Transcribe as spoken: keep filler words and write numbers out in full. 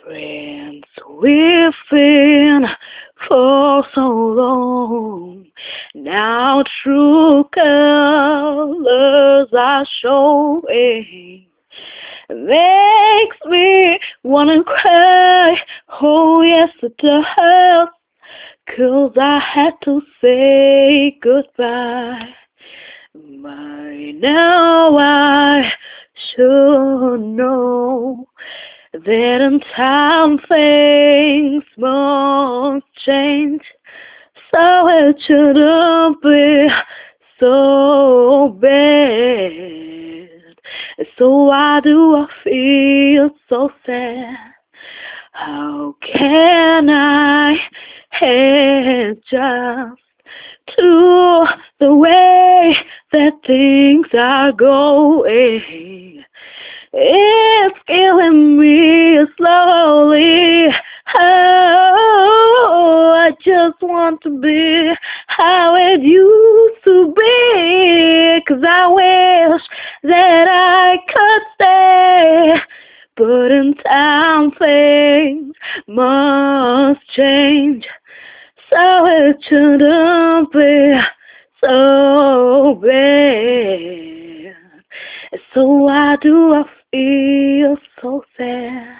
Friends we've been for so long. Now true colors are showing. Makes me wanna cry. Oh yes it does. 'Cause I had to say goodbye. By now I should know that in time things must change, so it shouldn't be so bad. So why do I feel so sad? How can I adjust to the way that things are going? It's killing me slowly. Oh, I just want to be how it used to be. 'Cause I wish that I could stay, but in time things must change, so it shouldn't be so bad. So why do I feel so sad?